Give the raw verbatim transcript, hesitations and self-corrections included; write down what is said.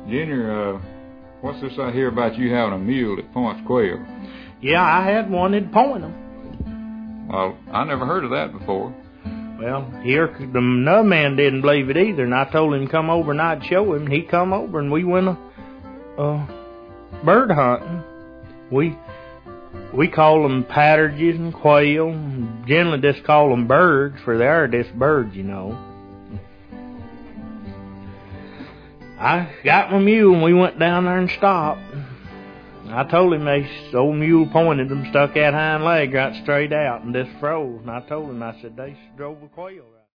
Junior, uh, what's this I hear about you having a mule that points quail? Yeah, I had one that point them. Well, I never heard of that before. Well, here, the another man didn't believe it either, and I told him to come over and I'd show him. He come over, and we went uh, uh, bird hunting. We we call them partridges and quail. Generally just call them birds, for they are just birds, you know. I got my mule, and we went down there and stopped. I told him this old mule pointed them, stuck that hind leg right straight out, and just froze. And I told him, I said, they drove a quail right